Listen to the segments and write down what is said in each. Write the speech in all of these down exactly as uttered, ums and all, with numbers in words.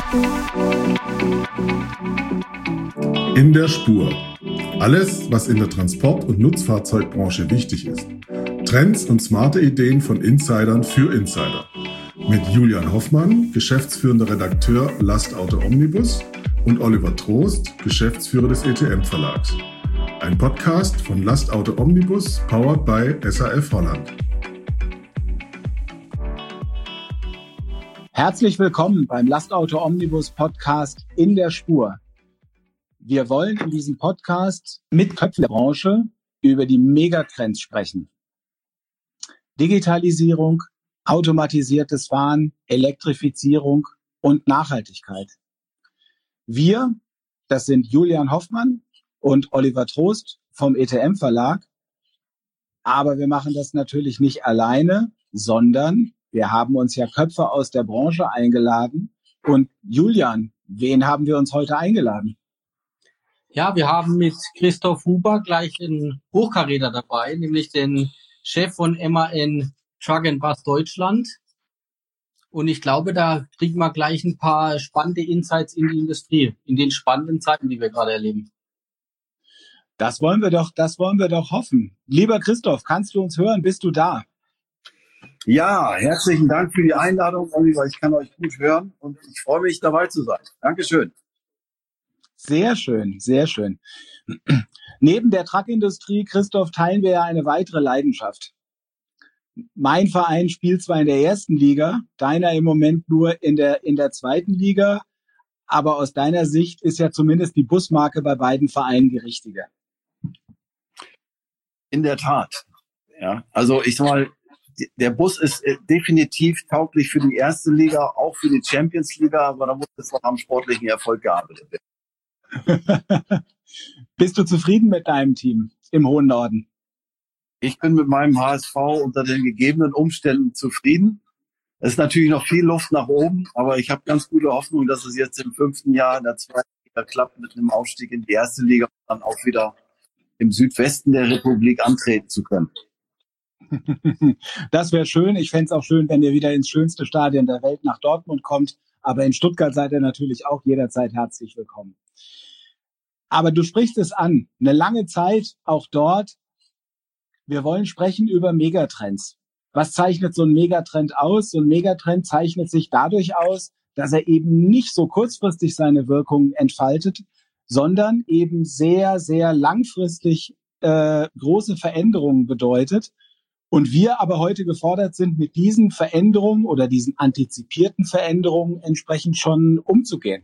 In der Spur. Alles, was in der Transport- und Nutzfahrzeugbranche wichtig ist. Trends und smarte Ideen von Insidern für Insider. Mit Julian Hoffmann, geschäftsführender Redakteur Lastauto Omnibus, und Oliver Trost, Geschäftsführer des E T M-Verlags. Ein Podcast von Lastauto Omnibus, powered by S A F Holland. Herzlich willkommen beim Lastauto Omnibus Podcast In der Spur. Wir wollen in diesem Podcast mit Köpfen der Branche über die Megatrends sprechen. Digitalisierung, automatisiertes Fahren, Elektrifizierung und Nachhaltigkeit. Wir, das sind Julian Hoffmann und Oliver Trost vom E T M-Verlag. Aber wir machen das natürlich nicht alleine, sondern wir haben uns ja Köpfe aus der Branche eingeladen. Und Julian, wen haben wir uns heute eingeladen? Ja, wir haben mit Christoph Huber gleich einen Hochkaräter dabei, nämlich den Chef von M A N Truck and Bus Deutschland. Und ich glaube, da kriegen wir gleich ein paar spannende Insights in die Industrie, in den spannenden Zeiten, die wir gerade erleben. Das wollen wir doch, das wollen wir doch hoffen. Lieber Christoph, kannst du uns hören? Bist du da? Ja, herzlichen Dank für die Einladung, Oliver. Ich kann euch gut hören und ich freue mich, dabei zu sein. Dankeschön. Sehr schön, sehr schön. Neben der Truckindustrie, Christoph, teilen wir ja eine weitere Leidenschaft. Mein Verein spielt zwar in der ersten Liga, deiner im Moment nur in der, in der zweiten Liga, aber aus deiner Sicht ist ja zumindest die Busmarke bei beiden Vereinen die richtige. In der Tat. Ja, also ich sag mal, der Bus ist definitiv tauglich für die erste Liga, auch für die Champions Liga, aber da muss jetzt noch am sportlichen Erfolg gearbeitet werden. Bist du zufrieden mit deinem Team im hohen Norden? Ich bin mit meinem H S V unter den gegebenen Umständen zufrieden. Es ist natürlich noch viel Luft nach oben, aber ich habe ganz gute Hoffnung, dass es jetzt im fünften Jahr in der zweiten Liga klappt mit einem Aufstieg in die erste Liga und dann auch wieder im Südwesten der Republik antreten zu können. Das wäre schön. Ich fände es auch schön, wenn ihr wieder ins schönste Stadion der Welt nach Dortmund kommt. Aber in Stuttgart seid ihr natürlich auch jederzeit herzlich willkommen. Aber du sprichst es an. Eine lange Zeit auch dort. Wir wollen sprechen über Megatrends. Was zeichnet so ein Megatrend aus? So ein Megatrend zeichnet sich dadurch aus, dass er eben nicht so kurzfristig seine Wirkung entfaltet, sondern eben sehr, sehr langfristig äh, große Veränderungen bedeutet. Und wir aber heute gefordert sind, mit diesen Veränderungen oder diesen antizipierten Veränderungen entsprechend schon umzugehen.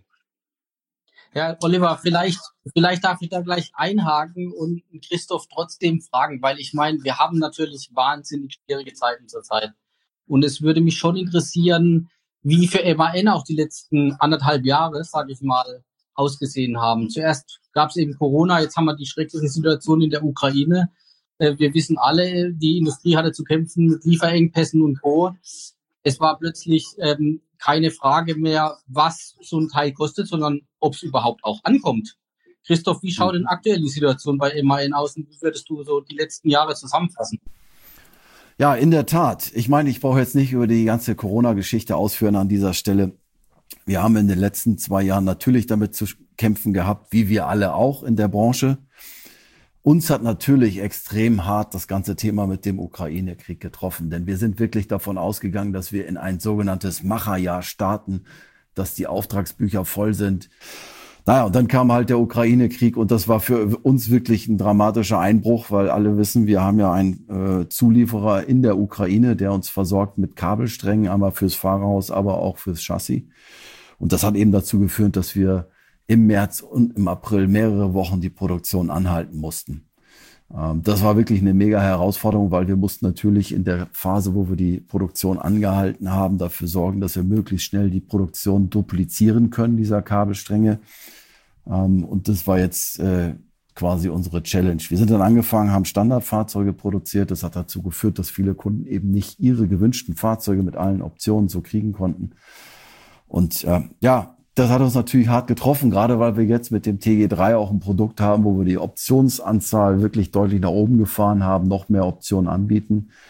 Ja, Oliver, vielleicht, vielleicht darf ich da gleich einhaken und Christoph trotzdem fragen, weil ich meine, wir haben natürlich wahnsinnig schwierige Zeiten zurzeit. Und es würde mich schon interessieren, wie für M A N auch die letzten anderthalb Jahre, sage ich mal, ausgesehen haben. Zuerst gab es eben Corona, jetzt haben wir die schreckliche Situation in der Ukraine. Wir wissen alle, die Industrie hatte zu kämpfen mit Lieferengpässen und Co. Es war plötzlich ähm, keine Frage mehr, was so ein Teil kostet, sondern ob es überhaupt auch ankommt. Christoph, wie schaut denn aktuell die Situation bei M A N aus und wie würdest du so die letzten Jahre zusammenfassen? Ja, in der Tat. Ich meine, ich brauche jetzt nicht über die ganze Corona-Geschichte ausführen an dieser Stelle. Wir haben in den letzten zwei Jahren natürlich damit zu kämpfen gehabt, wie wir alle auch in der Branche. Uns hat natürlich extrem hart das ganze Thema mit dem Ukraine-Krieg getroffen, denn wir sind wirklich davon ausgegangen, dass wir in ein sogenanntes Macherjahr starten, dass die Auftragsbücher voll sind. Naja, und dann kam halt der Ukraine-Krieg und das war für uns wirklich ein dramatischer Einbruch, weil alle wissen, wir haben ja einen äh, Zulieferer in der Ukraine, der uns versorgt mit Kabelsträngen, einmal fürs Fahrerhaus, aber auch fürs Chassis. Und das hat eben dazu geführt, dass wir im März und im April mehrere Wochen die Produktion anhalten mussten. Ähm, das war wirklich eine mega Herausforderung, weil wir mussten natürlich in der Phase, wo wir die Produktion angehalten haben, dafür sorgen, dass wir möglichst schnell die Produktion duplizieren können, dieser Kabelstränge. Ähm, und das war jetzt äh, quasi unsere Challenge. Wir sind dann angefangen, haben Standardfahrzeuge produziert. Das hat dazu geführt, dass viele Kunden eben nicht ihre gewünschten Fahrzeuge mit allen Optionen so kriegen konnten. Und äh, ja, das hat uns natürlich hart getroffen, gerade weil wir jetzt mit dem T G drei auch ein Produkt haben, wo wir die Optionsanzahl wirklich deutlich nach oben gefahren haben, noch mehr Optionen anbieten.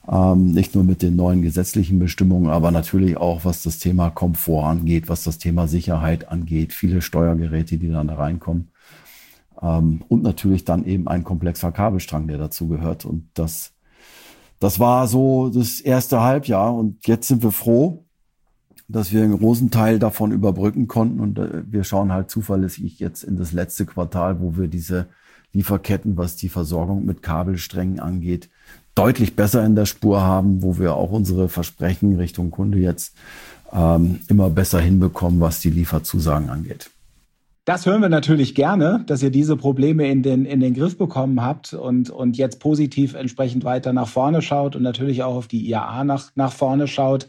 Ähm, nicht nur mit den neuen gesetzlichen Bestimmungen, aber natürlich auch, was das Thema Komfort angeht, was das Thema Sicherheit angeht, viele Steuergeräte, die dann da reinkommen. Ähm, und natürlich dann eben ein komplexer Kabelstrang, der dazu gehört. Und das, das war so das erste Halbjahr. Und jetzt sind wir froh, dass wir einen großen Teil davon überbrücken konnten. Und äh, wir schauen halt zuverlässig jetzt in das letzte Quartal, wo wir diese Lieferketten, was die Versorgung mit Kabelsträngen angeht, deutlich besser in der Spur haben, wo wir auch unsere Versprechen Richtung Kunde jetzt ähm, immer besser hinbekommen, was die Lieferzusagen angeht. Das hören wir natürlich gerne, dass ihr diese Probleme in den, in den Griff bekommen habt und, und jetzt positiv entsprechend weiter nach vorne schaut und natürlich auch auf die I A A nach, nach vorne schaut.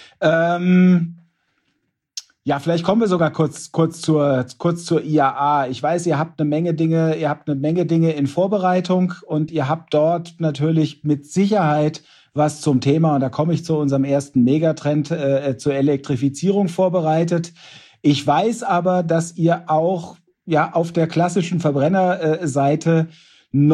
Ähm, ja, vielleicht kommen wir sogar kurz, kurz zur, kurz zur I A A. Ich weiß, ihr habt eine Menge Dinge, ihr habt eine Menge Dinge in Vorbereitung und ihr habt dort natürlich mit Sicherheit was zum Thema, und da komme ich zu unserem ersten Megatrend, äh, zur Elektrifizierung vorbereitet. Ich weiß aber, dass ihr auch, ja, auf der klassischen Verbrennerseite äh,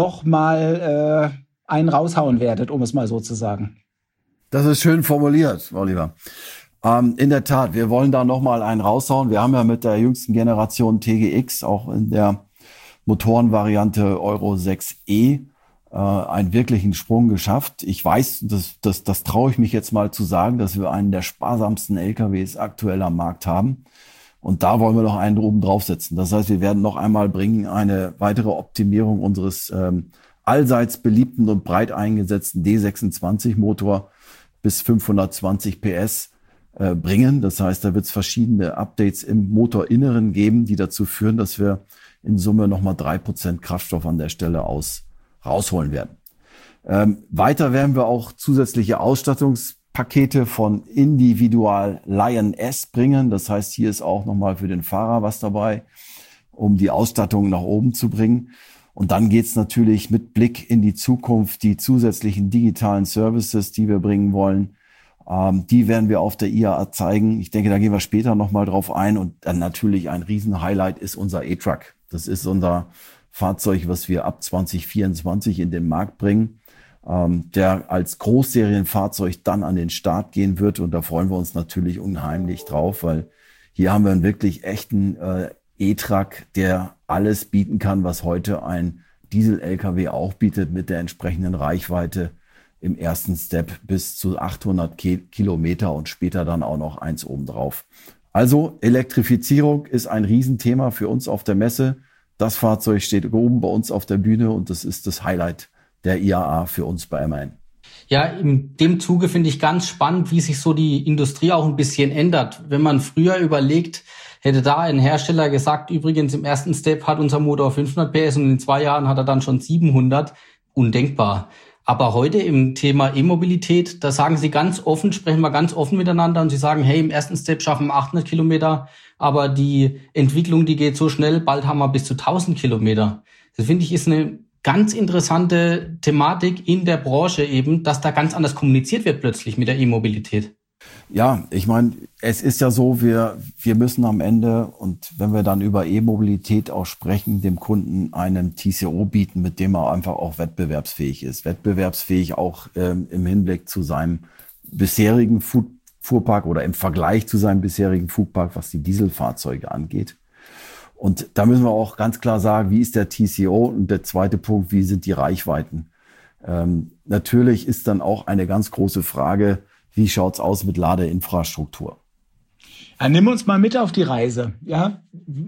nochmal äh, einen raushauen werdet, um es mal so zu sagen. Das ist schön formuliert, Oliver. Ähm, in der Tat, wir wollen da nochmal einen raushauen. Wir haben ja mit der jüngsten Generation T G X auch in der Motorenvariante Euro sechs E äh, einen wirklichen Sprung geschafft. Ich weiß, das, das, das traue ich mich jetzt mal zu sagen, dass wir einen der sparsamsten L K Ws aktuell am Markt haben. Und da wollen wir noch einen oben draufsetzen. Das heißt, wir werden noch einmal bringen eine weitere Optimierung unseres ähm, allseits beliebten und breit eingesetzten D sechsundzwanzig Motor bis fünfhundertzwanzig P S äh, bringen. Das heißt, da wird es verschiedene Updates im Motorinneren geben, die dazu führen, dass wir in Summe nochmal drei Prozent Kraftstoff an der Stelle aus rausholen werden. Ähm, weiter werden wir auch zusätzliche Ausstattungspakete von Individual Lion S bringen. Das heißt, hier ist auch nochmal für den Fahrer was dabei, um die Ausstattung nach oben zu bringen. Und dann geht's natürlich mit Blick in die Zukunft, die zusätzlichen digitalen Services, die wir bringen wollen, ähm, die werden wir auf der I A A zeigen. Ich denke, da gehen wir später nochmal drauf ein. Und dann natürlich ein Riesen-Highlight ist unser E-Truck. Das ist unser Fahrzeug, was wir ab zwanzig vierundzwanzig in den Markt bringen, ähm, der als Großserienfahrzeug dann an den Start gehen wird. Und da freuen wir uns natürlich unheimlich drauf, weil hier haben wir einen wirklich echten äh, E-Truck, der alles bieten kann, was heute ein Diesel-L K W auch bietet, mit der entsprechenden Reichweite im ersten Step bis zu achthundert Kilometer und später dann auch noch eins obendrauf. Also Elektrifizierung ist ein Riesenthema für uns auf der Messe. Das Fahrzeug steht oben bei uns auf der Bühne und das ist das Highlight der I A A für uns bei M A N. Ja, in dem Zuge finde ich ganz spannend, wie sich so die Industrie auch ein bisschen ändert. Wenn man früher überlegt, hätte da ein Hersteller gesagt, übrigens im ersten Step hat unser Motor fünfhundert P S und in zwei Jahren hat er dann schon siebenhundert. Undenkbar. Aber heute im Thema E-Mobilität, da sagen sie ganz offen, sprechen wir ganz offen miteinander und sie sagen, hey, im ersten Step schaffen wir achthundert Kilometer, aber die Entwicklung, die geht so schnell, bald haben wir bis zu tausend Kilometer. Das finde ich ist eine ganz interessante Thematik in der Branche eben, dass da ganz anders kommuniziert wird plötzlich mit der E-Mobilität. Ja, ich meine, es ist ja so, wir wir müssen am Ende, und wenn wir dann über E-Mobilität auch sprechen, dem Kunden einen T C O bieten, mit dem er einfach auch wettbewerbsfähig ist. Wettbewerbsfähig auch ähm, im Hinblick zu seinem bisherigen Fu- Fuhrpark oder im Vergleich zu seinem bisherigen Fuhrpark, was die Dieselfahrzeuge angeht. Und da müssen wir auch ganz klar sagen, wie ist der T C O? Und der zweite Punkt, wie sind die Reichweiten? Ähm, natürlich ist dann auch eine ganz große Frage, wie schaut's aus mit Ladeinfrastruktur? Ja, nimm uns mal mit auf die Reise. Ja,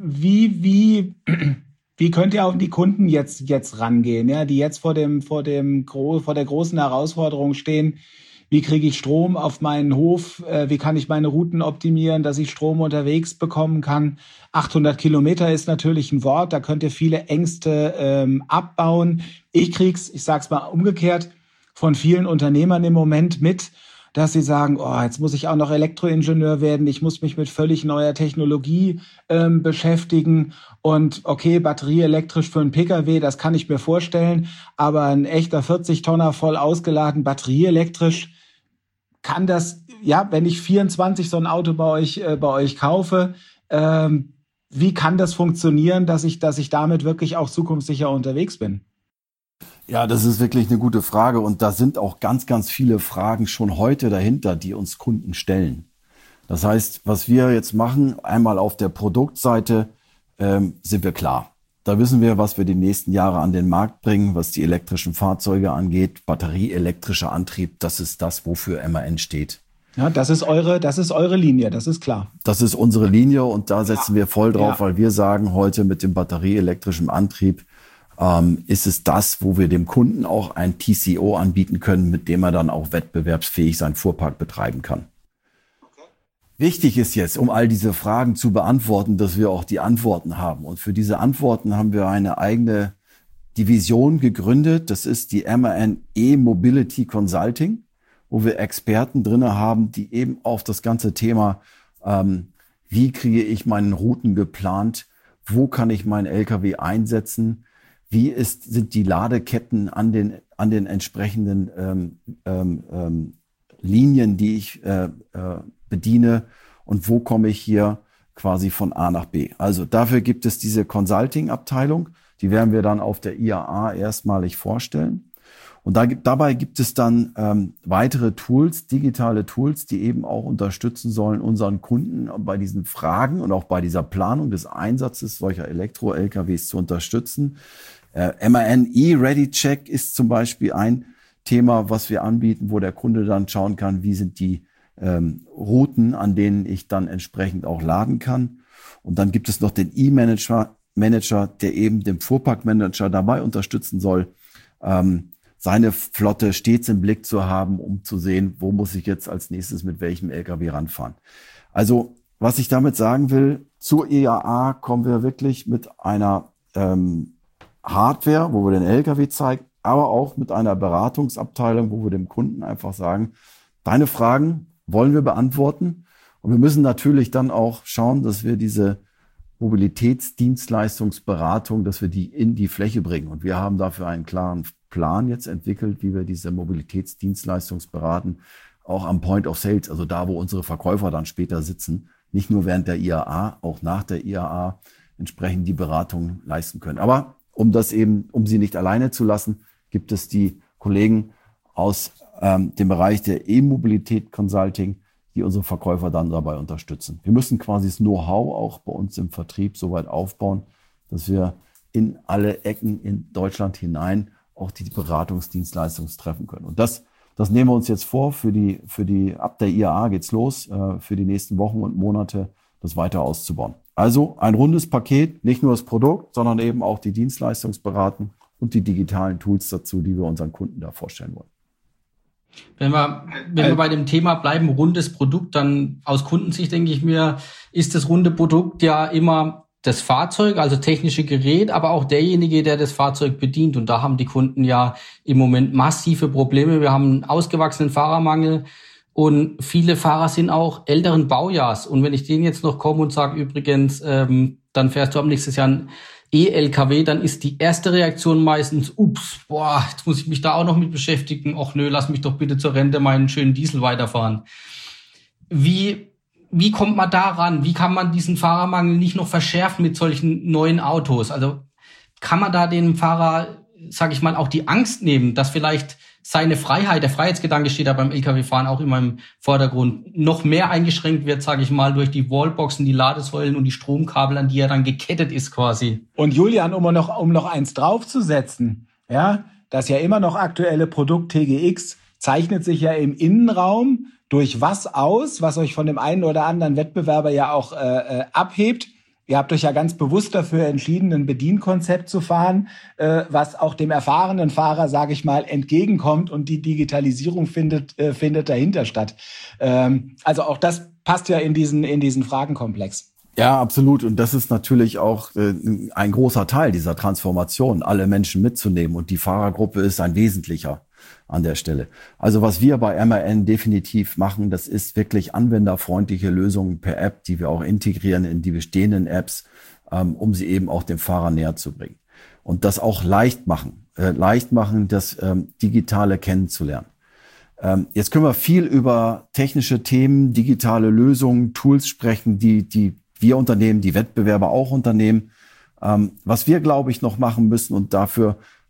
wie wie wie könnt ihr auf die Kunden jetzt jetzt rangehen? Ja, die jetzt vor dem vor dem vor der großen Herausforderung stehen. Wie kriege ich Strom auf meinen Hof? Äh, wie kann ich meine Routen optimieren, dass ich Strom unterwegs bekommen kann? achthundert Kilometer ist natürlich ein Wort. Da könnt ihr viele Ängste ähm, abbauen. Ich krieg's, ich sag's mal umgekehrt, von vielen Unternehmern im Moment mit, dass sie sagen, oh, jetzt muss ich auch noch Elektroingenieur werden, ich muss mich mit völlig neuer Technologie ähm, beschäftigen und okay, batterieelektrisch für einen Pkw, das kann ich mir vorstellen, aber ein echter vierzig Tonner voll ausgeladen, batterieelektrisch, kann das, ja, wenn ich vierundzwanzig so ein Auto bei euch äh, bei euch kaufe, ähm, wie kann das funktionieren, dass ich dass ich damit wirklich auch zukunftssicher unterwegs bin? Ja, das ist wirklich eine gute Frage und da sind auch ganz, ganz viele Fragen schon heute dahinter, die uns Kunden stellen. Das heißt, was wir jetzt machen, einmal auf der Produktseite ähm, sind wir klar. Da wissen wir, was wir die nächsten Jahre an den Markt bringen, was die elektrischen Fahrzeuge angeht. Batterieelektrischer Antrieb, das ist das, wofür M A N steht. Ja, das ist eure, das ist eure Linie, das ist klar. Das ist unsere Linie und da setzen wir voll drauf, Ja. weil wir sagen, heute mit dem batterieelektrischen Antrieb ähm, ist es das, wo wir dem Kunden auch ein T C O anbieten können, mit dem er dann auch wettbewerbsfähig seinen Fuhrpark betreiben kann. Wichtig ist jetzt, um all diese Fragen zu beantworten, dass wir auch die Antworten haben. Und für diese Antworten haben wir eine eigene Division gegründet. Das ist die M A N E-Mobility Consulting, wo wir Experten drinne haben, die eben auf das ganze Thema, ähm, wie kriege ich meine Routen geplant, wo kann ich meinen L K W einsetzen, wie ist, sind die Ladeketten an den, an den entsprechenden ähm, ähm, ähm, Linien, die ich äh, äh, bediene und wo komme ich hier quasi von A nach B. Also dafür gibt es diese Consulting-Abteilung, die werden wir dann auf der I A A erstmalig vorstellen. Und da gibt, dabei gibt es dann ähm, weitere Tools, digitale Tools, die eben auch unterstützen sollen, unseren Kunden bei diesen Fragen und auch bei dieser Planung des Einsatzes solcher Elektro-L K Ws zu unterstützen. Äh, M A N E-Ready Check ist zum Beispiel ein Thema, was wir anbieten, wo der Kunde dann schauen kann, wie sind die ähm, Routen, an denen ich dann entsprechend auch laden kann. Und dann gibt es noch den E-Manager, Manager, der eben dem Fuhrparkmanager dabei unterstützen soll, ähm, seine Flotte stets im Blick zu haben, um zu sehen, wo muss ich jetzt als nächstes mit welchem L K W ranfahren. Also, was ich damit sagen will, zur I A A kommen wir wirklich mit einer ähm, Hardware, wo wir den L K W zeigen, aber auch mit einer Beratungsabteilung, wo wir dem Kunden einfach sagen, deine Fragen wollen wir beantworten. Und wir müssen natürlich dann auch schauen, dass wir diese Mobilitätsdienstleistungsberatung, dass wir die in die Fläche bringen. Und wir haben dafür einen klaren Plan jetzt entwickelt, wie wir diese Mobilitätsdienstleistungsberaten auch am Point of Sales, also da, wo unsere Verkäufer dann später sitzen, nicht nur während der I A A, auch nach der I A A entsprechend die Beratung leisten können. Aber um das eben, um sie nicht alleine zu lassen, gibt es die Kollegen aus ähm, dem Bereich der E-Mobilität Consulting, die unsere Verkäufer dann dabei unterstützen. Wir müssen quasi das Know-how auch bei uns im Vertrieb so weit aufbauen, dass wir in alle Ecken in Deutschland hinein auch die Beratungsdienstleistungen treffen können. Und das, das nehmen wir uns jetzt vor, für die, für die, ab der I A A geht's los, äh, für die nächsten Wochen und Monate, das weiter auszubauen. Also ein rundes Paket, nicht nur das Produkt, sondern eben auch die Dienstleistungsberatung und die digitalen Tools dazu, die wir unseren Kunden da vorstellen wollen. Wenn wir, wenn wir bei dem Thema bleiben, rundes Produkt, dann aus Kundensicht denke ich mir, ist das runde Produkt ja immer das Fahrzeug, also technische Gerät, aber auch derjenige, der das Fahrzeug bedient. Und da haben die Kunden ja im Moment massive Probleme. Wir haben einen ausgewachsenen Fahrermangel und viele Fahrer sind auch älteren Baujahrs. Und wenn ich denen jetzt noch komme und sage, übrigens, ähm, dann fährst du am nächsten Jahr ein E-L K W, dann ist die erste Reaktion meistens, ups, boah, jetzt muss ich mich da auch noch mit beschäftigen. Och nö, lass mich doch bitte zur Rente meinen schönen Diesel weiterfahren. Wie Wie kommt man da ran? Wie kann man diesen Fahrermangel nicht noch verschärfen mit solchen neuen Autos? Also kann man da dem Fahrer, sage ich mal, auch die Angst nehmen, dass vielleicht seine Freiheit, der Freiheitsgedanke steht da beim L K W-Fahren auch immer im Vordergrund, noch mehr eingeschränkt wird, sage ich mal, durch die Wallboxen, die Ladesäulen und die Stromkabel, an die er dann gekettet ist quasi. Und Julian, um noch, um noch eins draufzusetzen, ja, das ja immer noch aktuelle Produkt T G X zeichnet sich ja im Innenraum durch was aus, was euch von dem einen oder anderen Wettbewerber ja auch äh, abhebt. Ihr habt euch ja ganz bewusst dafür entschieden, ein Bedienkonzept zu fahren, äh, was auch dem erfahrenen Fahrer, sage ich mal, entgegenkommt und die Digitalisierung findet äh, findet dahinter statt. Ähm, also auch das passt ja in diesen in diesen Fragenkomplex. Ja, absolut. Und das ist natürlich auch äh, ein großer Teil dieser Transformation, alle Menschen mitzunehmen. Und die Fahrergruppe ist ein wesentlicher an der Stelle. Also was wir bei M A N definitiv machen, das ist wirklich anwenderfreundliche Lösungen per App, die wir auch integrieren in die bestehenden Apps, ähm, um sie eben auch dem Fahrer näher zu bringen. Und das auch leicht machen, äh, leicht machen, das ähm, Digitale kennenzulernen. Ähm, jetzt können wir viel über technische Themen, digitale Lösungen, Tools sprechen, die, die wir unternehmen, die Wettbewerber auch unternehmen. Ähm, was wir, glaube ich, noch machen müssen und dafür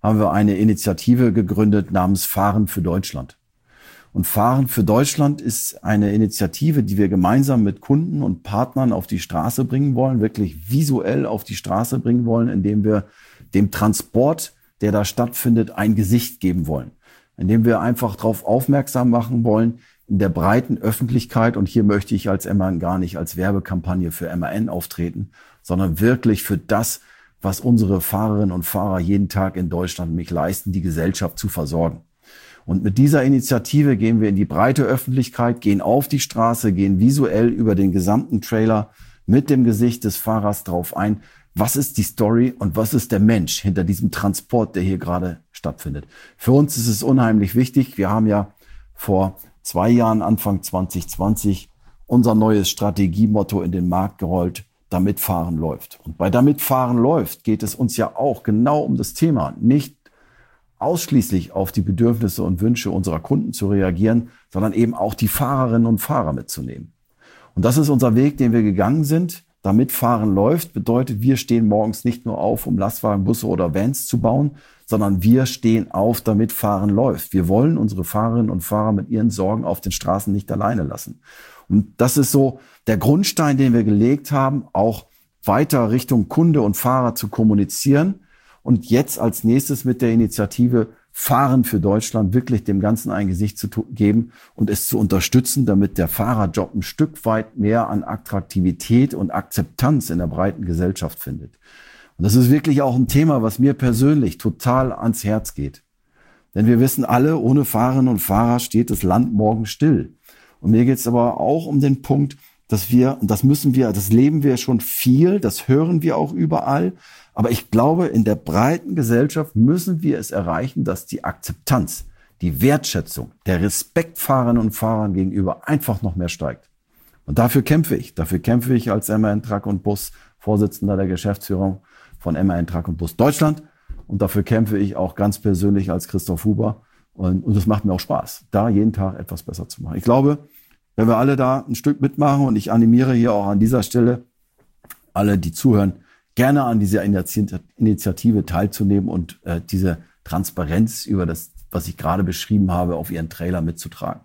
haben wir eine Initiative gegründet namens Fahren für Deutschland. Und Fahren für Deutschland ist eine Initiative, die wir gemeinsam mit Kunden und Partnern auf die Straße bringen wollen, wirklich visuell auf die Straße bringen wollen, indem wir dem Transport, der da stattfindet, ein Gesicht geben wollen. Indem wir einfach darauf aufmerksam machen wollen, in der breiten Öffentlichkeit, und hier möchte ich als M A N gar nicht als Werbekampagne für M A N auftreten, sondern wirklich für das, was unsere Fahrerinnen und Fahrer jeden Tag in Deutschland mich leisten, die Gesellschaft zu versorgen. Und mit dieser Initiative gehen wir in die breite Öffentlichkeit, gehen auf die Straße, gehen visuell über den gesamten Trailer mit dem Gesicht des Fahrers drauf ein. Was ist die Story und was ist der Mensch hinter diesem Transport, der hier gerade stattfindet? Für uns ist es unheimlich wichtig. Wir haben ja vor zwei Jahren, Anfang zwanzig zwanzig, unser neues Strategiemotto in den Markt gerollt, damit Fahren läuft. Und bei damit Fahren läuft geht es uns ja auch genau um das Thema, nicht ausschließlich auf die Bedürfnisse und Wünsche unserer Kunden zu reagieren, sondern eben auch die Fahrerinnen und Fahrer mitzunehmen. Und das ist unser Weg, den wir gegangen sind. Damit Fahren läuft, bedeutet, wir stehen morgens nicht nur auf, um Lastwagen, Busse oder Vans zu bauen, sondern wir stehen auf, damit Fahren läuft. Wir wollen unsere Fahrerinnen und Fahrer mit ihren Sorgen auf den Straßen nicht alleine lassen. Und das ist so der Grundstein, den wir gelegt haben, auch weiter Richtung Kunde und Fahrer zu kommunizieren. Und jetzt als nächstes mit der Initiative Fahren für Deutschland wirklich dem Ganzen ein Gesicht zu geben und es zu unterstützen, damit der Fahrerjob ein Stück weit mehr an Attraktivität und Akzeptanz in der breiten Gesellschaft findet. Und das ist wirklich auch ein Thema, was mir persönlich total ans Herz geht. Denn wir wissen alle, ohne Fahrerinnen und Fahrer steht das Land morgen still. Und mir geht es aber auch um den Punkt, dass wir, und das müssen wir, das leben wir schon viel, das hören wir auch überall, aber ich glaube, in der breiten Gesellschaft müssen wir es erreichen, dass die Akzeptanz, die Wertschätzung, der Respekt Fahrerinnen und Fahrern gegenüber einfach noch mehr steigt. Und dafür kämpfe ich. Dafür kämpfe ich als M A N Truck und Bus, Vorsitzender der Geschäftsführung von M A N Truck und Bus Deutschland. Und dafür kämpfe ich auch ganz persönlich als Christoph Huber. Und, und das macht mir auch Spaß, da jeden Tag etwas besser zu machen. Ich glaube, wenn wir alle da ein Stück mitmachen, und ich animiere hier auch an dieser Stelle alle, die zuhören, gerne an dieser Initiative teilzunehmen und äh, diese Transparenz über das, was ich gerade beschrieben habe, auf ihren Trailer mitzutragen.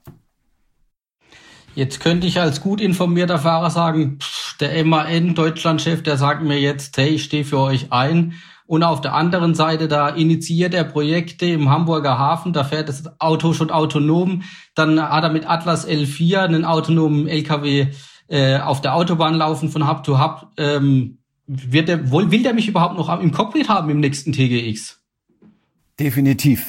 Jetzt könnte ich als gut informierter Fahrer sagen, pff, der M A N Deutschlandchef, der sagt mir jetzt, hey, ich stehe für euch ein. Und auf der anderen Seite, da initiiert er Projekte im Hamburger Hafen, da fährt das Auto schon autonom. Dann hat er mit Atlas L vier einen autonomen L K W äh, auf der Autobahn laufen von Hub to Hub. Ähm, wird der, will der mich überhaupt noch im Cockpit haben im nächsten T G X? Definitiv.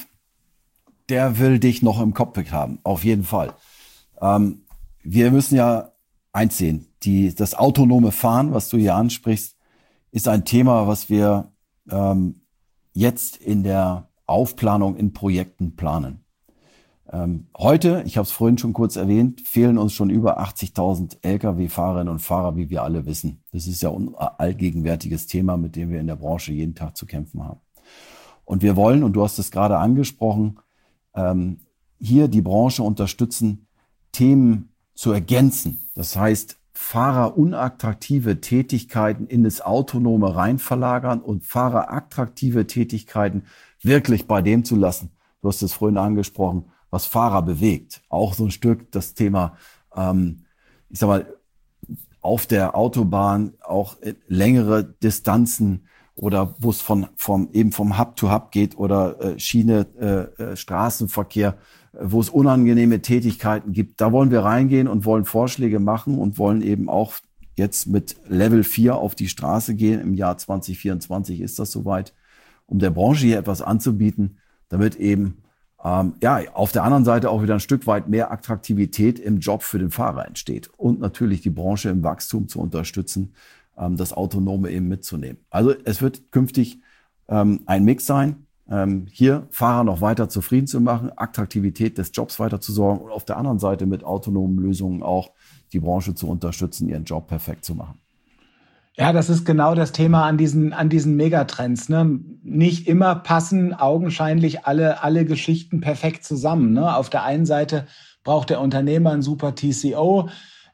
Der will dich noch im Cockpit haben, auf jeden Fall. Ähm, wir müssen ja eins sehen, die, das autonome Fahren, was du hier ansprichst, ist ein Thema, was wir ähm, jetzt in der Aufplanung in Projekten planen. Ähm, heute, ich habe es vorhin schon kurz erwähnt, fehlen uns schon über achtzigtausend L K W-Fahrerinnen und Fahrer, wie wir alle wissen. Das ist ja ein allgegenwärtiges Thema, mit dem wir in der Branche jeden Tag zu kämpfen haben. Und wir wollen, und du hast es gerade angesprochen, ähm, hier die Branche unterstützen, Themen zu ergänzen. Das heißt, fahrerunattraktive Tätigkeiten in das Autonome rein verlagern und fahrerattraktive Tätigkeiten wirklich bei dem zu lassen. Du hast es vorhin angesprochen, was Fahrer bewegt. Auch so ein Stück das Thema, ähm, ich sag mal, auf der Autobahn auch längere Distanzen oder wo es von vom eben vom Hub to Hub geht oder äh, Schiene, äh, äh, Straßenverkehr, äh, wo es unangenehme Tätigkeiten gibt. Da wollen wir reingehen und wollen Vorschläge machen und wollen eben auch jetzt mit Level vier auf die Straße gehen. Im Jahr zwanzig vierundzwanzig ist das soweit, um der Branche hier etwas anzubieten, damit eben ähm, ja auf der anderen Seite auch wieder ein Stück weit mehr Attraktivität im Job für den Fahrer entsteht und natürlich die Branche im Wachstum zu unterstützen, das Autonome eben mitzunehmen. Also es wird künftig ähm, ein Mix sein, ähm, hier Fahrer noch weiter zufrieden zu machen, Attraktivität des Jobs weiter zu sorgen und auf der anderen Seite mit autonomen Lösungen auch die Branche zu unterstützen, ihren Job perfekt zu machen. Ja, das ist genau das Thema an diesen, an diesen Megatrends, ne? Nicht immer passen augenscheinlich alle, alle Geschichten perfekt zusammen, ne? Auf der einen Seite braucht der Unternehmer einen super T C O,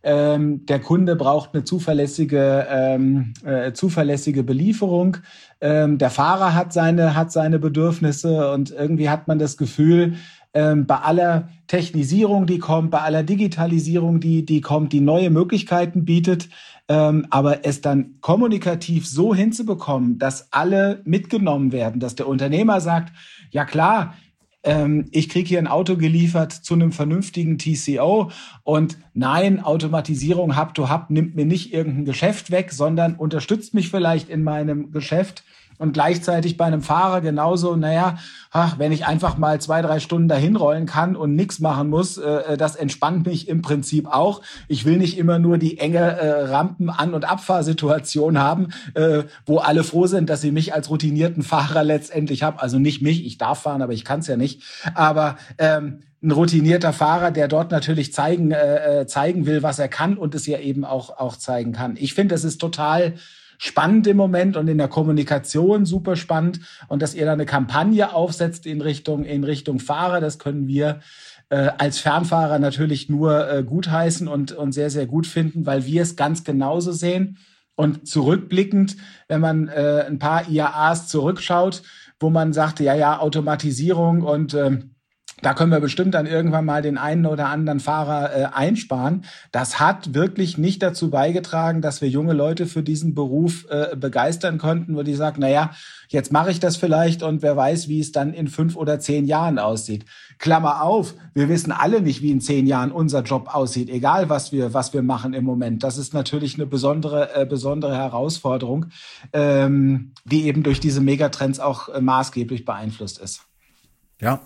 Ähm, der Kunde braucht eine zuverlässige, ähm, äh, zuverlässige Belieferung. Ähm, der Fahrer hat seine, hat seine Bedürfnisse und irgendwie hat man das Gefühl, ähm, bei aller Technisierung, die kommt, bei aller Digitalisierung, die, die kommt, die neue Möglichkeiten bietet, ähm, aber es dann kommunikativ so hinzubekommen, dass alle mitgenommen werden, dass der Unternehmer sagt, ja klar, ähm, ich kriege hier ein Auto geliefert zu einem vernünftigen T C O und nein, Automatisierung hab to hab nimmt mir nicht irgendein Geschäft weg, sondern unterstützt mich vielleicht in meinem Geschäft. Und gleichzeitig bei einem Fahrer genauso, naja, ach, wenn ich einfach mal zwei, drei Stunden dahin rollen kann und nichts machen muss, äh, das entspannt mich im Prinzip auch. Ich will nicht immer nur die enge äh, Rampen-An- und Abfahrsituation haben, äh, wo alle froh sind, dass sie mich als routinierten Fahrer letztendlich haben. Also nicht mich, ich darf fahren, aber ich kann es ja nicht. Aber ähm, ein routinierter Fahrer, der dort natürlich zeigen, äh, zeigen will, was er kann und es ja eben auch, auch zeigen kann. Ich finde, das ist total spannend im Moment und in der Kommunikation super spannend. Und dass ihr da eine Kampagne aufsetzt in Richtung, in Richtung Fahrer, das können wir äh, als Fernfahrer natürlich nur äh, gutheißen und, und sehr, sehr gut finden, weil wir es ganz genauso sehen. Und zurückblickend, wenn man äh, ein paar I A As zurückschaut, wo man sagte, ja, ja, Automatisierung und ähm, da können wir bestimmt dann irgendwann mal den einen oder anderen Fahrer äh, einsparen. Das hat wirklich nicht dazu beigetragen, dass wir junge Leute für diesen Beruf äh, begeistern konnten, wo die sagen, naja, jetzt mache ich das vielleicht und wer weiß, wie es dann in fünf oder zehn Jahren aussieht. Klammer auf, wir wissen alle nicht, wie in zehn Jahren unser Job aussieht, egal was wir was wir machen im Moment. Das ist natürlich eine besondere äh, besondere Herausforderung, ähm, die eben durch diese Megatrends auch äh, maßgeblich beeinflusst ist. Ja.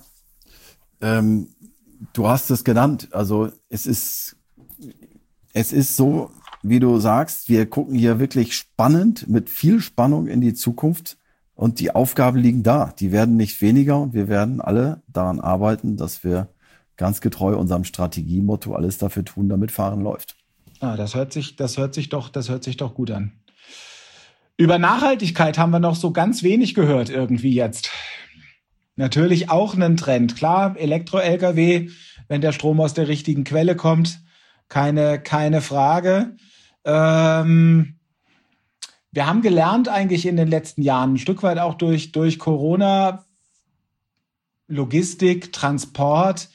Ähm, du hast es genannt, also es ist, es ist so, wie du sagst, wir gucken hier wirklich spannend, mit viel Spannung in die Zukunft und die Aufgaben liegen da, die werden nicht weniger und wir werden alle daran arbeiten, dass wir ganz getreu unserem Strategiemotto alles dafür tun, damit Fahren läuft. Ah, das hört sich, das hört sich doch, das hört sich doch gut an. Über Nachhaltigkeit haben wir noch so ganz wenig gehört irgendwie jetzt. Natürlich auch ein Trend. Klar, Elektro-L K W, wenn der Strom aus der richtigen Quelle kommt, keine, keine Frage. Ähm, wir haben gelernt eigentlich in den letzten Jahren, ein Stück weit auch durch, durch Corona, Logistik, Transport,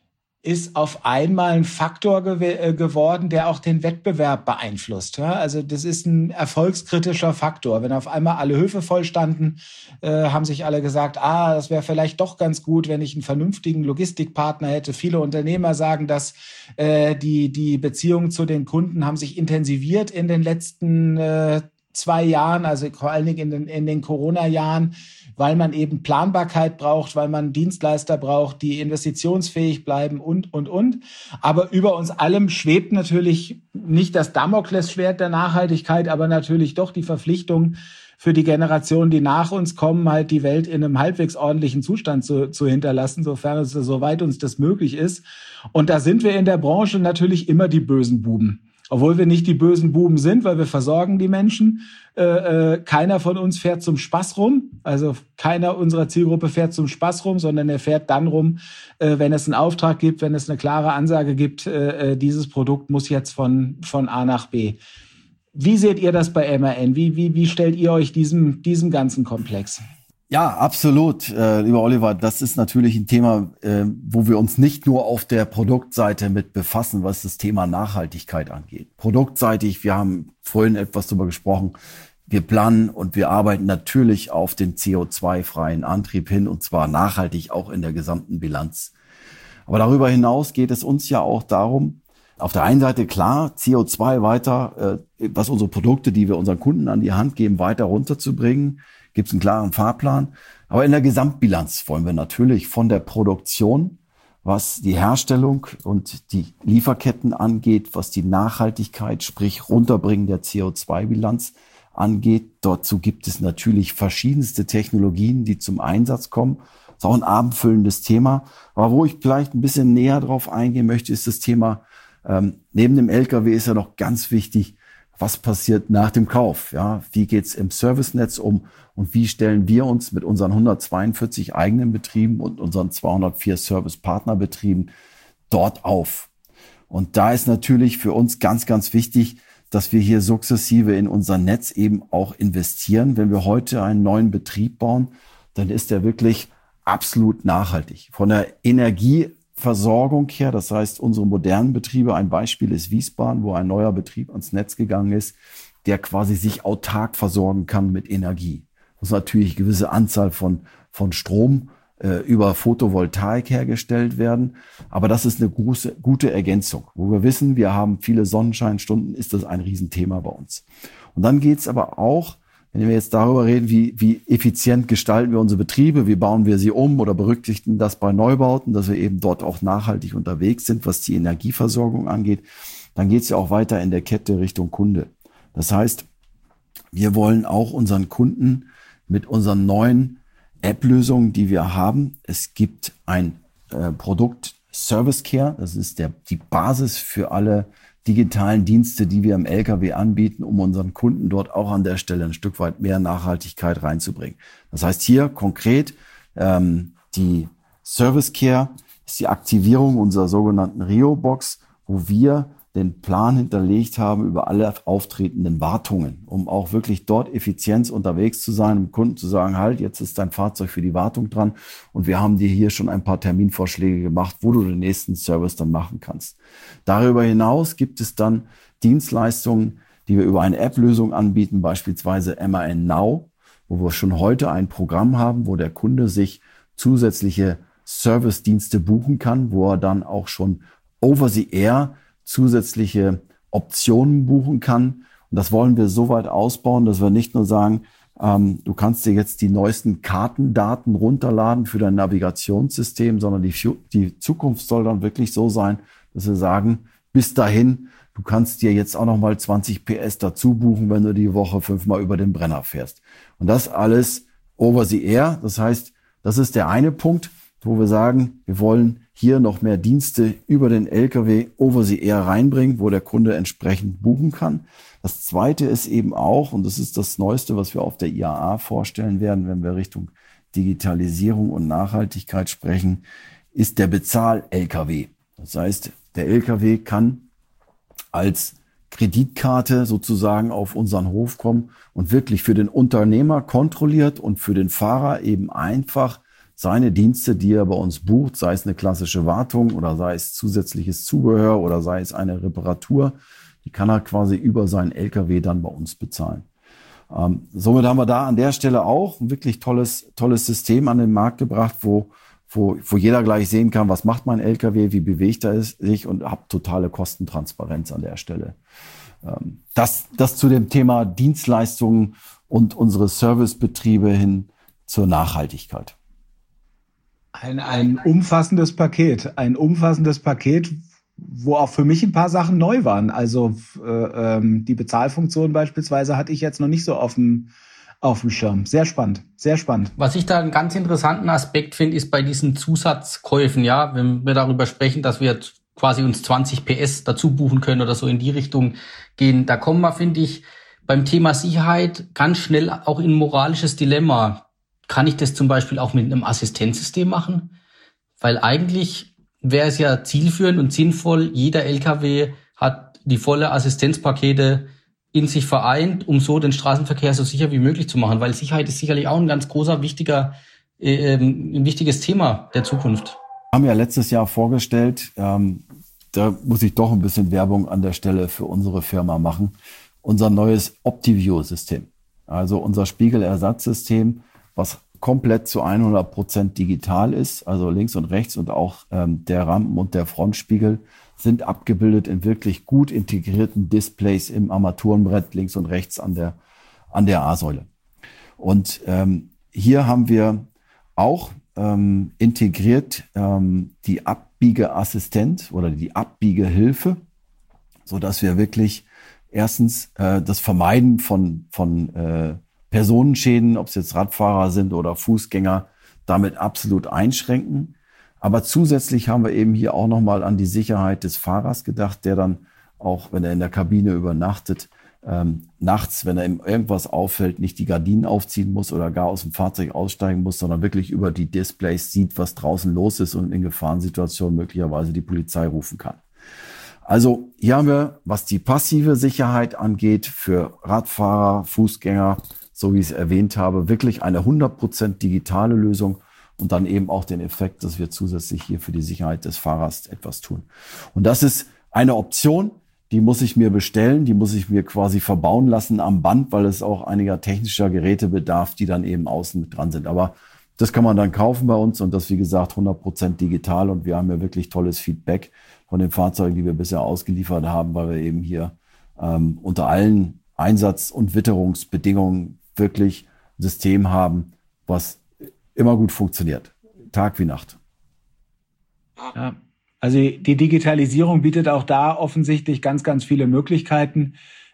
ist auf einmal ein Faktor gew- geworden, der auch den Wettbewerb beeinflusst. Ja? Also das ist ein erfolgskritischer Faktor. Wenn auf einmal alle Höfe voll standen, äh, haben sich alle gesagt, ah, das wäre vielleicht doch ganz gut, wenn ich einen vernünftigen Logistikpartner hätte. Viele Unternehmer sagen, dass äh, die, die Beziehungen zu den Kunden haben sich intensiviert in den letzten äh, zwei Jahren, also vor allen Dingen in den, in den Corona-Jahren, weil man eben Planbarkeit braucht, weil man Dienstleister braucht, die investitionsfähig bleiben und, und, und. Aber über uns allem schwebt natürlich nicht das Damoklesschwert der Nachhaltigkeit, aber natürlich doch die Verpflichtung für die Generationen, die nach uns kommen, halt die Welt in einem halbwegs ordentlichen Zustand zu, zu hinterlassen, sofern es, soweit uns das möglich ist. Und da sind wir in der Branche natürlich immer die bösen Buben. Obwohl wir nicht die bösen Buben sind, weil wir versorgen die Menschen. Äh, äh, keiner von uns fährt zum Spaß rum. Also keiner unserer Zielgruppe fährt zum Spaß rum, sondern er fährt dann rum, äh, wenn es einen Auftrag gibt, wenn es eine klare Ansage gibt, äh, dieses Produkt muss jetzt von, von A nach B. Wie seht ihr das bei M A N? Wie, wie, wie stellt ihr euch diesem, diesem ganzen Komplex? Ja, absolut, äh, lieber Oliver. Das ist natürlich ein Thema, äh, wo wir uns nicht nur auf der Produktseite mit befassen, was das Thema Nachhaltigkeit angeht. Produktseitig, wir haben vorhin etwas darüber gesprochen, wir planen und wir arbeiten natürlich auf den C O zwei freien Antrieb hin und zwar nachhaltig auch in der gesamten Bilanz. Aber darüber hinaus geht es uns ja auch darum, auf der einen Seite klar, C O zwei weiter, äh, was unsere Produkte, die wir unseren Kunden an die Hand geben, weiter runterzubringen. Gibt es einen klaren Fahrplan. Aber in der Gesamtbilanz wollen wir natürlich von der Produktion, was die Herstellung und die Lieferketten angeht, was die Nachhaltigkeit, sprich Runterbringen der C O zwei Bilanz angeht. Dazu gibt es natürlich verschiedenste Technologien, die zum Einsatz kommen. Das ist auch ein abendfüllendes Thema. Aber wo ich vielleicht ein bisschen näher drauf eingehen möchte, ist das Thema, ähm, neben dem L K W ist ja noch ganz wichtig, was passiert nach dem Kauf? Ja, wie geht's im Servicenetz um und wie stellen wir uns mit unseren hundertzweiundvierzig eigenen Betrieben und unseren zweihundertvier Service-Partnerbetrieben dort auf? Und da ist natürlich für uns ganz, ganz wichtig, dass wir hier sukzessive in unser Netz eben auch investieren. Wenn wir heute einen neuen Betrieb bauen, dann ist der wirklich absolut nachhaltig. Von der Energieversorgung her, das heißt unsere modernen Betriebe, ein Beispiel ist Wiesbaden, wo ein neuer Betrieb ans Netz gegangen ist, der quasi sich autark versorgen kann mit Energie. Muss natürlich eine gewisse Anzahl von, von Strom äh, über Photovoltaik hergestellt werden. Aber das ist eine große, gute Ergänzung. Wo wir wissen, wir haben viele Sonnenscheinstunden, ist das ein Riesenthema bei uns. Und dann geht's aber auch, wenn wir jetzt darüber reden, wie, wie effizient gestalten wir unsere Betriebe, wie bauen wir sie um oder berücksichtigen das bei Neubauten, dass wir eben dort auch nachhaltig unterwegs sind, was die Energieversorgung angeht, dann geht's ja auch weiter in der Kette Richtung Kunde. Das heißt, wir wollen auch unseren Kunden mit unseren neuen App-Lösungen, die wir haben, es gibt ein äh, Produkt Service Care, das ist der, die Basis für alle digitalen Dienste, die wir im L K W anbieten, um unseren Kunden dort auch an der Stelle ein Stück weit mehr Nachhaltigkeit reinzubringen. Das heißt hier konkret, ähm, die Service Care ist die Aktivierung unserer sogenannten Rio-Box, wo wir den Plan hinterlegt haben über alle auftretenden Wartungen, um auch wirklich dort Effizienz unterwegs zu sein, um Kunden zu sagen, halt, jetzt ist dein Fahrzeug für die Wartung dran und wir haben dir hier schon ein paar Terminvorschläge gemacht, wo du den nächsten Service dann machen kannst. Darüber hinaus gibt es dann Dienstleistungen, die wir über eine App-Lösung anbieten, beispielsweise M A N Now, wo wir schon heute ein Programm haben, wo der Kunde sich zusätzliche Servicedienste buchen kann, wo er dann auch schon over the air zusätzliche Optionen buchen kann. Und das wollen wir so weit ausbauen, dass wir nicht nur sagen, ähm, du kannst dir jetzt die neuesten Kartendaten runterladen für dein Navigationssystem, sondern die, die Zukunft soll dann wirklich so sein, dass wir sagen, bis dahin, du kannst dir jetzt auch nochmal zwanzig P S dazu buchen, wenn du die Woche fünfmal über den Brenner fährst. Und das alles over the air. Das heißt, das ist der eine Punkt, wo wir sagen, wir wollen hier noch mehr Dienste über den L K W over the air reinbringen, wo der Kunde entsprechend buchen kann. Das zweite ist eben auch, und das ist das Neueste, was wir auf der I A A vorstellen werden, wenn wir Richtung Digitalisierung und Nachhaltigkeit sprechen, ist der Bezahl-L K W. Das heißt, der L K W kann als Kreditkarte sozusagen auf unseren Hof kommen und wirklich für den Unternehmer kontrolliert und für den Fahrer eben einfach seine Dienste, die er bei uns bucht, sei es eine klassische Wartung oder sei es zusätzliches Zubehör oder sei es eine Reparatur, die kann er quasi über seinen L K W dann bei uns bezahlen. Ähm, somit haben wir da an der Stelle auch ein wirklich tolles, tolles System an den Markt gebracht, wo, wo, wo jeder gleich sehen kann, was macht mein L K W, wie bewegt er sich und hat totale Kostentransparenz an der Stelle. Ähm, das, das zu dem Thema Dienstleistungen und unsere Servicebetriebe hin zur Nachhaltigkeit. Ein, ein umfassendes Paket, ein umfassendes Paket, wo auch für mich ein paar Sachen neu waren. Also äh, ähm, die Bezahlfunktion beispielsweise hatte ich jetzt noch nicht so auf dem auf dem Schirm. Sehr spannend, sehr spannend. Was ich da einen ganz interessanten Aspekt finde, ist bei diesen Zusatzkäufen, ja, wenn wir darüber sprechen, dass wir quasi uns zwanzig P S dazu buchen können oder so in die Richtung gehen, da kommen wir, finde ich, beim Thema Sicherheit ganz schnell auch in ein moralisches Dilemma. Kann ich das zum Beispiel auch mit einem Assistenzsystem machen? Weil eigentlich wäre es ja zielführend und sinnvoll, jeder L K W hat die volle Assistenzpakete in sich vereint, um so den Straßenverkehr so sicher wie möglich zu machen. Weil Sicherheit ist sicherlich auch ein ganz großer, wichtiger, äh, ein wichtiges Thema der Zukunft. Wir haben ja letztes Jahr vorgestellt, ähm, da muss ich doch ein bisschen Werbung an der Stelle für unsere Firma machen, unser neues OptiView-System. Also unser Spiegelersatzsystem, was komplett zu hundert Prozent digital ist, also links und rechts und auch ähm, der Rampen- und der Frontspiegel sind abgebildet in wirklich gut integrierten Displays im Armaturenbrett links und rechts an der an der A-Säule. Und ähm, hier haben wir auch ähm, integriert ähm, die Abbiegeassistent oder die Abbiegehilfe, so dass wir wirklich erstens äh, das Vermeiden von von äh, Personenschäden, ob es jetzt Radfahrer sind oder Fußgänger, damit absolut einschränken. Aber zusätzlich haben wir eben hier auch nochmal an die Sicherheit des Fahrers gedacht, der dann auch, wenn er in der Kabine übernachtet, ähm, nachts, wenn er ihm irgendwas auffällt, nicht die Gardinen aufziehen muss oder gar aus dem Fahrzeug aussteigen muss, sondern wirklich über die Displays sieht, was draußen los ist und in Gefahrensituationen möglicherweise die Polizei rufen kann. Also hier haben wir, was die passive Sicherheit angeht, für Radfahrer, Fußgänger, so wie ich es erwähnt habe, wirklich eine hundert Prozent digitale Lösung und dann eben auch den Effekt, dass wir zusätzlich hier für die Sicherheit des Fahrers etwas tun. Und das ist eine Option, die muss ich mir bestellen, die muss ich mir quasi verbauen lassen am Band, weil es auch einiger technischer Geräte bedarf, die dann eben außen mit dran sind. Aber das kann man dann kaufen bei uns und das, wie gesagt, hundert Prozent digital und wir haben ja wirklich tolles Feedback von den Fahrzeugen, die wir bisher ausgeliefert haben, weil wir eben hier ähm, unter allen Einsatz- und Witterungsbedingungen wirklich ein System haben, was immer gut funktioniert, Tag wie Nacht. Ja, also die Digitalisierung bietet auch da offensichtlich ganz, ganz viele Möglichkeiten.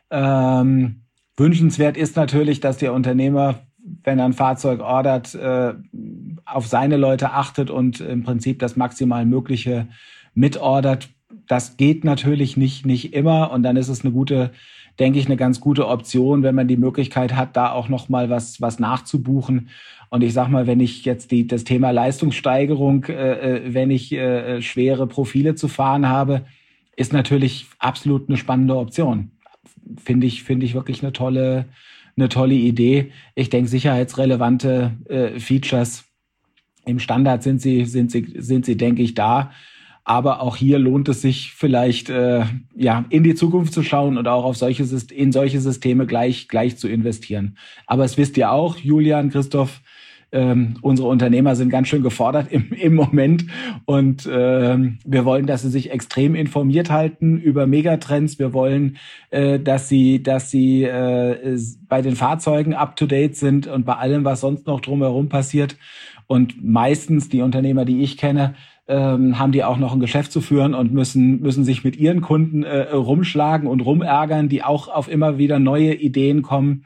Ähm, wünschenswert ist natürlich, dass der Unternehmer, wenn er ein Fahrzeug ordert, äh, auf seine Leute achtet und im Prinzip das maximal Mögliche mitordert. Das geht natürlich nicht, nicht immer. Und dann ist es eine gute, denke ich, eine ganz gute Option, wenn man die Möglichkeit hat, da auch noch mal was, was nachzubuchen. Und ich sag mal, wenn ich jetzt die, das Thema Leistungssteigerung, äh, wenn ich äh, schwere Profile zu fahren habe, ist natürlich absolut eine spannende Option. Finde ich, finde ich wirklich eine tolle, eine tolle Idee. Ich denke, sicherheitsrelevante äh, Features im Standard sind sie, sind sie, sind sie, denke ich, da. Aber auch hier lohnt es sich vielleicht, äh, ja, in die Zukunft zu schauen und auch auf solche, in solche Systeme gleich, gleich zu investieren. Aber es wisst ihr auch, Julian, Christoph, ähm, unsere Unternehmer sind ganz schön gefordert im, im Moment und ähm, wir wollen, dass sie sich extrem informiert halten über Megatrends. Wir wollen, äh, dass sie, dass sie äh, bei den Fahrzeugen up to date sind und bei allem, was sonst noch drumherum passiert. Und meistens die Unternehmer, die ich kenne, ähm, haben die auch noch ein Geschäft zu führen und müssen müssen sich mit ihren Kunden äh, rumschlagen und rumärgern, die auch auf immer wieder neue Ideen kommen.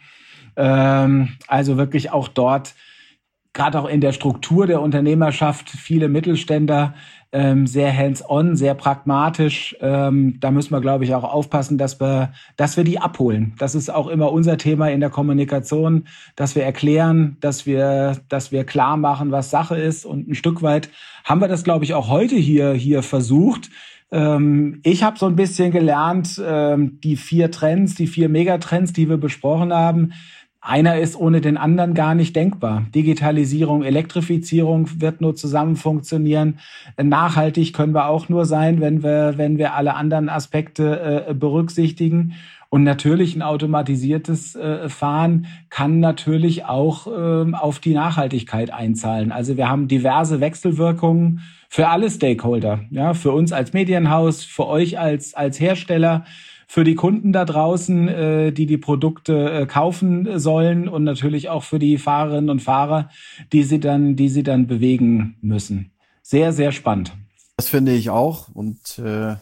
Ähm, also wirklich auch dort, gerade auch in der Struktur der Unternehmerschaft, viele Mittelständler, ähm, sehr hands-on, sehr pragmatisch. Ähm, da müssen wir, glaube ich, auch aufpassen, dass wir, dass wir die abholen. Das ist auch immer unser Thema in der Kommunikation, dass wir erklären, dass wir, dass wir klar machen, was Sache ist. Und ein Stück weit haben wir das, glaube ich, auch heute hier, hier versucht. Ähm, ich habe so ein bisschen gelernt, ähm, die vier Trends, die vier Megatrends, die wir besprochen haben. Einer ist ohne den anderen gar nicht denkbar. Digitalisierung, Elektrifizierung wird nur zusammen funktionieren. Nachhaltig können wir auch nur sein, wenn wir, wenn wir alle anderen Aspekte äh, berücksichtigen. Und natürlich ein automatisiertes äh, Fahren kann natürlich auch äh, auf die Nachhaltigkeit einzahlen. Also wir haben diverse Wechselwirkungen für alle Stakeholder. Ja, für uns als Medienhaus, für euch als, als Hersteller, für die Kunden da draußen, äh, die die Produkte äh, kaufen sollen und natürlich auch für die Fahrerinnen und Fahrer, die sie dann, die sie dann bewegen müssen. Sehr, sehr spannend. Das finde ich auch. Und äh,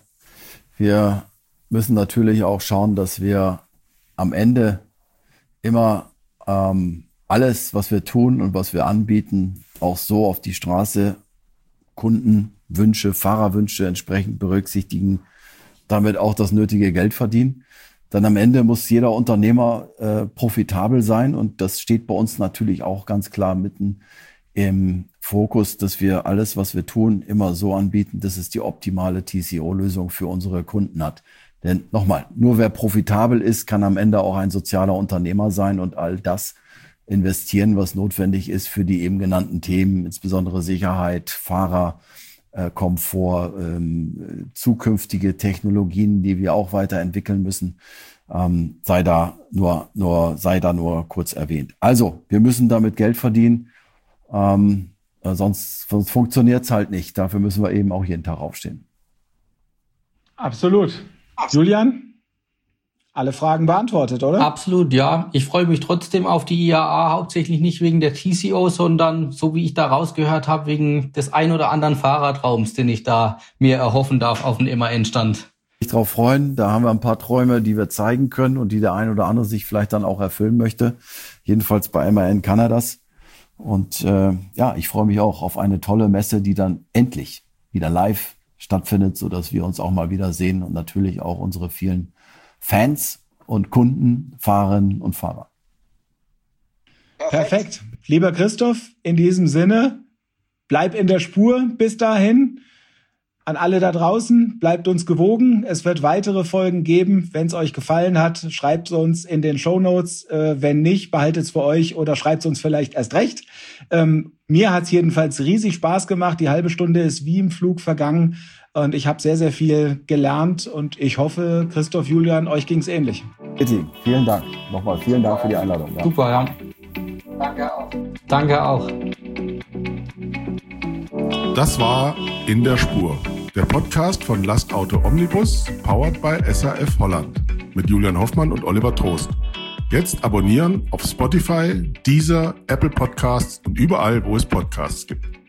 wir müssen natürlich auch schauen, dass wir am Ende immer ähm, alles, was wir tun und was wir anbieten, auch so auf die Straße Kundenwünsche, Fahrerwünsche entsprechend berücksichtigen, damit auch das nötige Geld verdienen. Dann am Ende muss jeder Unternehmer äh, profitabel sein und das steht bei uns natürlich auch ganz klar mitten im Fokus, dass wir alles, was wir tun, immer so anbieten, dass es die optimale T C O-Lösung für unsere Kunden hat. Denn nochmal, nur wer profitabel ist, kann am Ende auch ein sozialer Unternehmer sein und all das investieren, was notwendig ist für die eben genannten Themen, insbesondere Sicherheit, Fahrer, Komfort, ähm, zukünftige Technologien, die wir auch weiterentwickeln müssen, ähm, sei da nur, nur, sei da nur kurz erwähnt. Also, wir müssen damit Geld verdienen, ähm, sonst, sonst funktioniert's halt nicht. Dafür müssen wir eben auch jeden Tag aufstehen. Absolut. Julian? Alle Fragen beantwortet, oder? Absolut, ja. Ich freue mich trotzdem auf die I A A, hauptsächlich nicht wegen der T C O, sondern, so wie ich da rausgehört habe, wegen des ein oder anderen Fahrradraums, den ich da mir erhoffen darf auf dem M A N-Stand. Ich drauf freuen, da haben wir ein paar Träume, die wir zeigen können und die der ein oder andere sich vielleicht dann auch erfüllen möchte. Jedenfalls bei M A N kann er das. Und äh, ja, ich freue mich auch auf eine tolle Messe, die dann endlich wieder live stattfindet, sodass wir uns auch mal wieder sehen und natürlich auch unsere vielen Fans und Kunden, Fahrerinnen und Fahrer. Perfekt. Lieber Christoph, in diesem Sinne, bleib in der Spur bis dahin. An alle da draußen, bleibt uns gewogen. Es wird weitere Folgen geben. Wenn es euch gefallen hat, schreibt es uns in den Shownotes. Äh, wenn nicht, behaltet es für euch oder schreibt es uns vielleicht erst recht. Ähm, mir hat es jedenfalls riesig Spaß gemacht. Die halbe Stunde ist wie im Flug vergangen. Und ich habe sehr, sehr viel gelernt. Und ich hoffe, Christoph, Julian, euch ging es ähnlich. Bitte, vielen Dank. Nochmal vielen Dank für die Einladung. Ja. Super, ja. Danke auch. Danke auch. Das war In der Spur, der Podcast von Lastauto Omnibus, powered by S A F Holland, mit Julian Hoffmann und Oliver Trost. Jetzt abonnieren auf Spotify, Deezer, Apple Podcasts und überall, wo es Podcasts gibt.